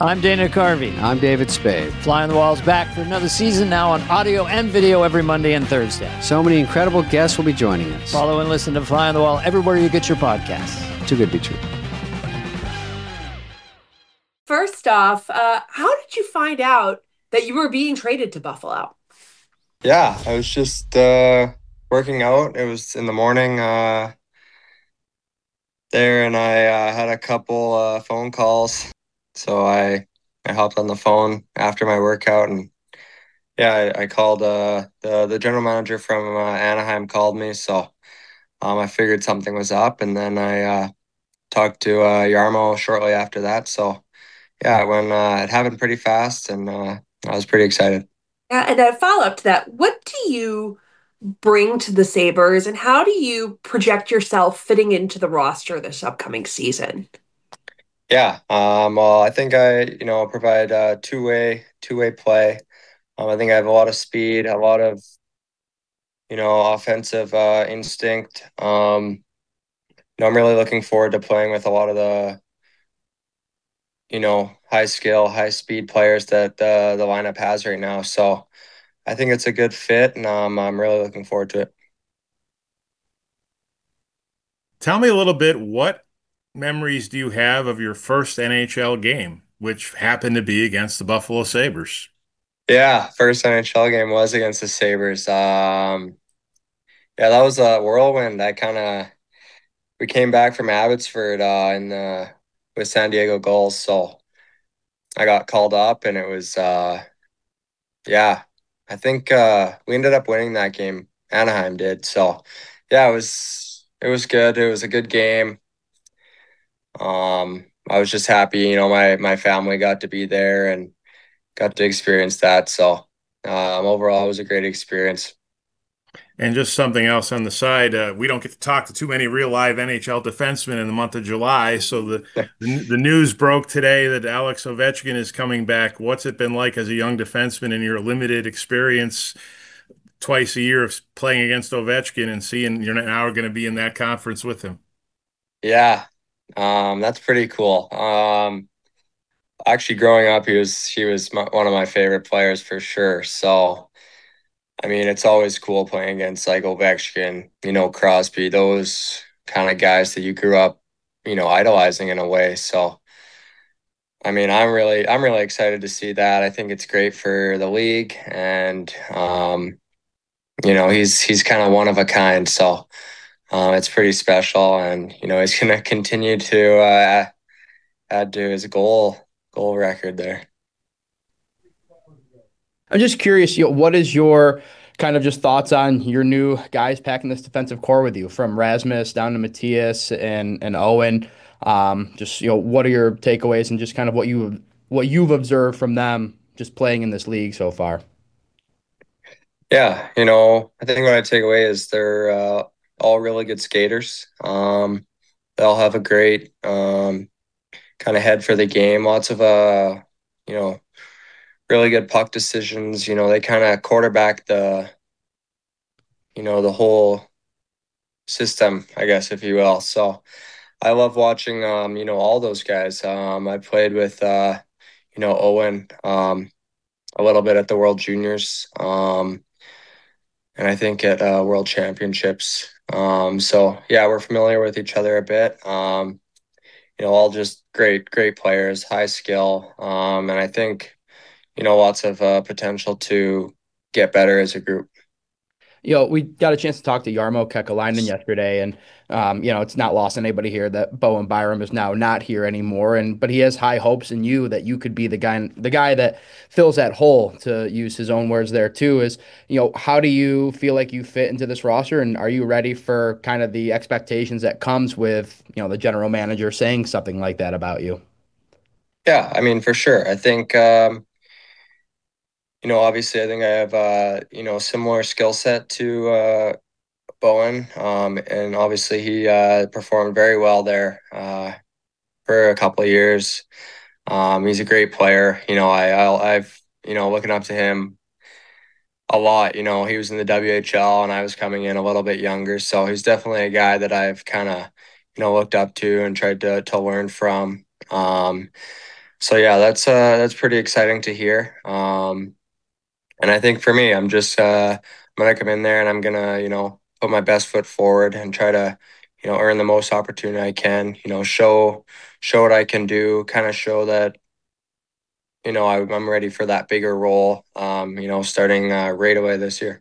I'm Dana Carvey. I'm David Spade. Fly on the Wall's back for another season, now on audio and video every Monday and Thursday. So many incredible guests will be joining us. Follow and listen to Fly on the Wall everywhere you get your podcasts. Too good to be true. First off, how did you find out that you were being traded to Buffalo? Yeah, I was just working out. It was in the morning there, and I had a couple phone calls. So I hopped on the phone after my workout, and yeah, I called the general manager from Anaheim called me. So I figured something was up, and then I talked to Jarmo shortly after that. So yeah, it happened pretty fast, and I was pretty excited. Yeah, and a follow-up to that, what do you bring to the Sabres, and how do you project yourself fitting into the roster this upcoming season? Yeah, well, I think I provide two-way play. I think I have a lot of speed, a lot of offensive instinct. I'm really looking forward to playing with a lot of the high skill, high speed players that the lineup has right now. So I think it's a good fit, and I'm really looking forward to it. Tell me a little bit, what memories do you have of your first NHL game, which happened to be against the Buffalo Sabres? Yeah, first NHL game was against the Sabres. Yeah, that was a whirlwind. We came back from Abbotsford with San Diego Gulls, so I got called up, and it was yeah, I think we ended up winning that game. Anaheim did. So yeah, it was good. It was a good game. I was just happy, my family got to be there and got to experience that. So overall, it was a great experience. And just something else on the side, we don't get to talk to too many real live NHL defensemen in the month of July. So the news broke today that Alex Ovechkin is coming back. What's it been like as a young defenseman in your limited experience twice a year of playing against Ovechkin and seeing you're now going to be in that conference with him? Yeah, that's pretty cool. Actually, growing up, he was one of my favorite players for sure. So, I mean, it's always cool playing against like Ovechkin, Crosby, those kind of guys that you grew up, idolizing in a way. So, I mean, I'm really excited to see that. I think it's great for the league, and he's kind of one of a kind. So, it's pretty special, and he's going to continue to add to his goal record there. I'm just curious, what is your kind of just thoughts on your new guys packing this defensive core with you, from Rasmus down to Matthias and Owen? What are your takeaways and just kind of what you've observed from them just playing in this league so far? Yeah, I think what I take away is they're all really good skaters. They all have a great kind of head for the game. Lots of really good puck decisions. They kind of quarterback the whole system, I guess, if you will. So I love watching all those guys. I played with Owen a little bit at the World Juniors, and I think at World Championships. So yeah, we're familiar with each other a bit. All just great players, high skill, and I think lots of potential to get better as a group. We got a chance to talk to Jarmo Kekalainen yesterday, and it's not lost on anybody here that Bowen Byram is now not here anymore, but he has high hopes in you that you could be the guy that fills that hole, to use his own words there too. Is how do you feel like you fit into this roster, and are you ready for kind of the expectations that comes with the general manager saying something like that about you? Yeah, I mean, for sure. I think obviously, I think I have a similar skill set to Bowen, and obviously he performed very well there for a couple of years. He's a great player. I've looking up to him a lot. He was in the WHL, and I was coming in a little bit younger, so he's definitely a guy that I've kind of looked up to and tried to learn from. So yeah, that's pretty exciting to hear. And I think for me, I'm gonna come in there and I'm gonna, put my best foot forward and try to, earn the most opportunity I can, show what I can do, kind of show that, I'm ready for that bigger role, starting right away this year.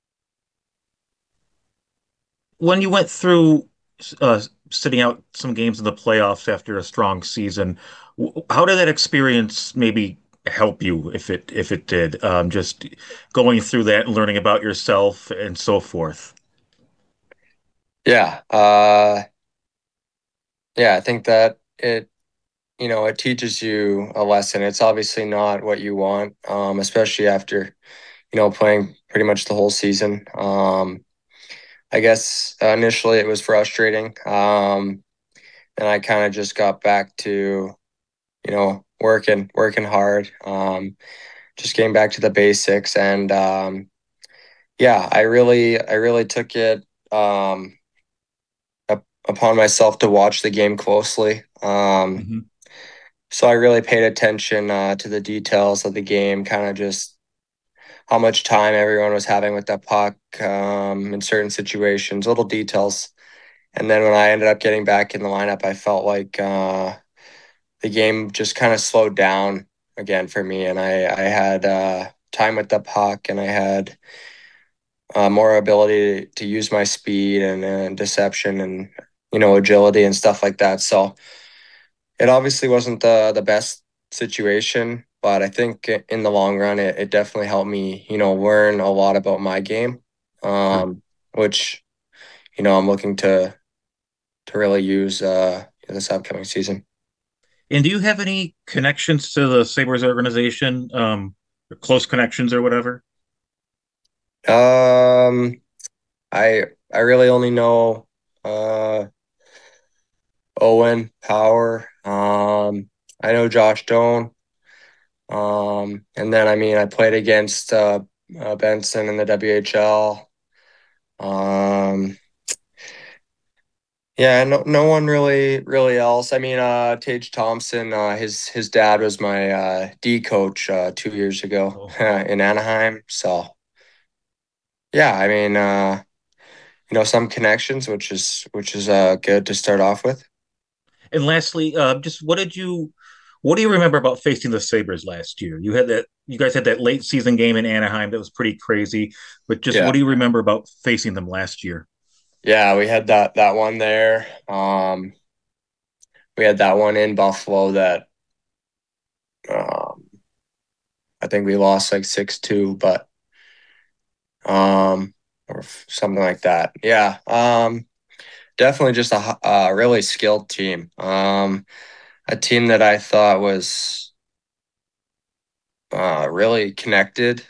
When you went through uh, sitting out some games in the playoffs after a strong season, how did that experience maybe help you, if it did? Just going through that and learning about yourself and so forth. Yeah. Yeah, I think that it teaches you a lesson. It's obviously not what you want, especially after, playing pretty much the whole season. I guess initially it was frustrating. And I kind of just got back to, working hard, just getting back to the basics. And yeah, I really took it upon myself to watch the game closely. Mhm. So I really paid attention to the details of the game, kind of just how much time everyone was having with the puck in certain situations, little details. And then when I ended up getting back in the lineup, I felt like the game just kind of slowed down again for me, and I had time with the puck, and I had more ability to use my speed and deception and agility and stuff like that. So it obviously wasn't the best situation, but I think in the long run, it definitely helped me learn a lot about my game, which I'm looking to really use this upcoming season. And do you have any connections to the Sabres organization, or close connections or whatever? Um, I really only know uh Owen Power. I know Josh Doan. And then I mean I played against Benson in the WHL. Um, yeah, no one really else. I mean Tage Thompson, his dad was my D coach 2 years ago Oh. in Anaheim. So yeah, I mean some connections, which is good to start off with. And lastly, just what do you remember about facing the Sabres last year? You guys had that late season game in Anaheim that was pretty crazy, but just what Yeah. do you remember about facing them last year? Yeah, we had that one there. We had that one in Buffalo that um, I think we lost like 6-2, but or something like that. Yeah, definitely just a really skilled team. A team that I thought was really connected.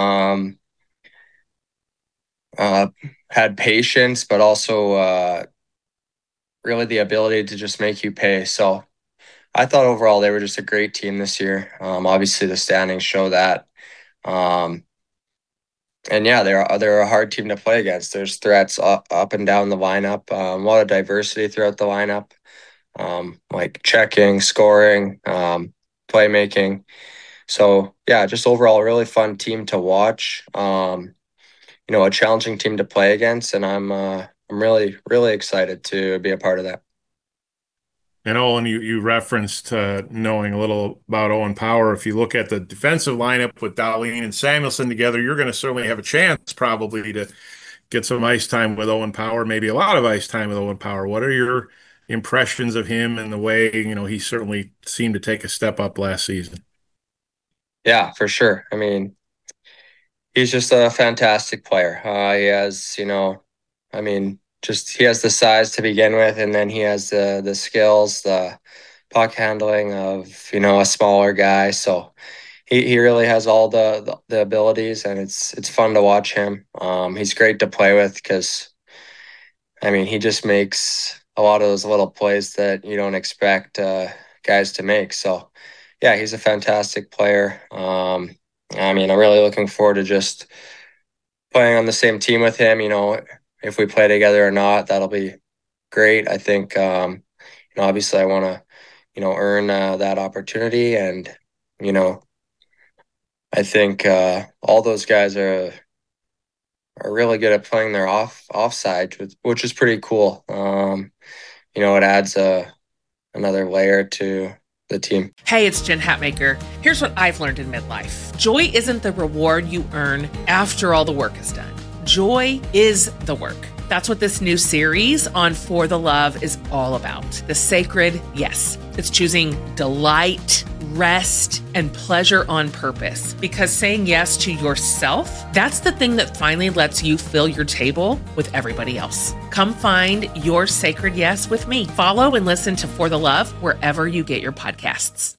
Uh, had patience, but also really the ability to just make you pay. So I thought overall they were just a great team this year. Obviously the standings show that. Um, and yeah, they're a hard team to play against. There's threats up and down the lineup. A lot of diversity throughout the lineup, like checking, scoring, playmaking. So yeah, just overall a really fun team to watch. A challenging team to play against, and I'm really excited to be a part of that. And Owen, you referenced knowing a little about Owen Power. If you look at the defensive lineup with Dahlin and Samuelson together, you're going to certainly have a chance probably to get some ice time with Owen Power, maybe a lot of ice time with Owen Power. What are your impressions of him and the way, he certainly seemed to take a step up last season? Yeah, for sure. I mean, he's just a fantastic player. He has, I mean, just he has the size to begin with, and then he has the skills, the puck handling of a smaller guy. So he really has all the abilities, and it's fun to watch him. He's great to play with because I mean he just makes a lot of those little plays that you don't expect guys to make. So yeah, he's a fantastic player. I mean, I'm really looking forward to just playing on the same team with him. If we play together or not, that'll be great. I think obviously I want to earn that opportunity. And, I think all those guys are really good at playing their offside, which is pretty cool. It adds another layer to the team. Hey, it's Jen Hatmaker. Here's what I've learned in midlife. Joy isn't the reward you earn after all the work is done. Joy is the work. That's what this new series on For the Love is all about. The sacred yes. It's choosing delight, rest, and pleasure on purpose. Because saying yes to yourself, that's the thing that finally lets you fill your table with everybody else. Come find your sacred yes with me. Follow and listen to For the Love wherever you get your podcasts.